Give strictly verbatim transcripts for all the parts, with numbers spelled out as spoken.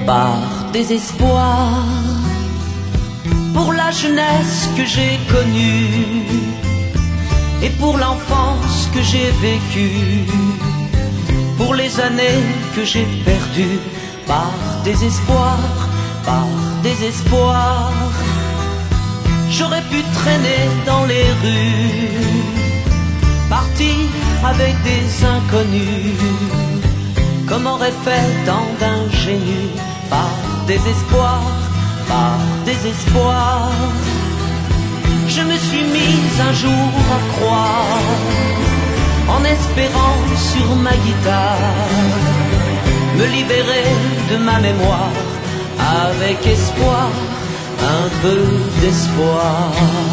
par désespoir pour la jeunesse que j'ai connue et pour l'enfance que j'ai vécue, pour les années que j'ai perdues par désespoir, par désespoir. J'aurais pu traîner dans les rues, partir avec des inconnus, comme aurait fait tant d'ingénus, par désespoir, par désespoir. Je me suis mise un jour à croire, en espérant sur ma guitare me libérer de ma mémoire, avec espoir, un peu d'espoir.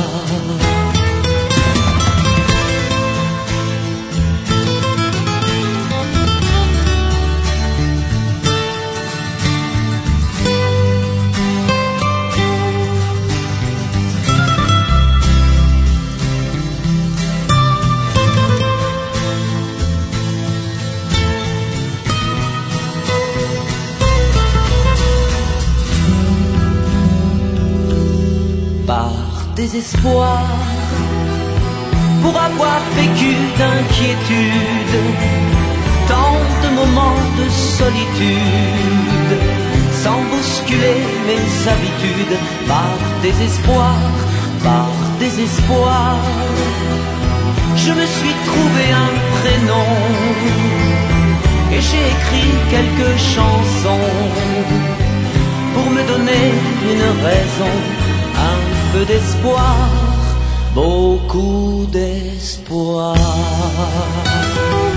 Par désespoir, pour avoir vécu d'inquiétude, tant de moments de solitude, sans bousculer mes habitudes, par désespoir, par désespoir, je me suis trouvé un prénom et j'ai écrit quelques chansons pour me donner une raison, un peu d'espoir, beaucoup d'espoir.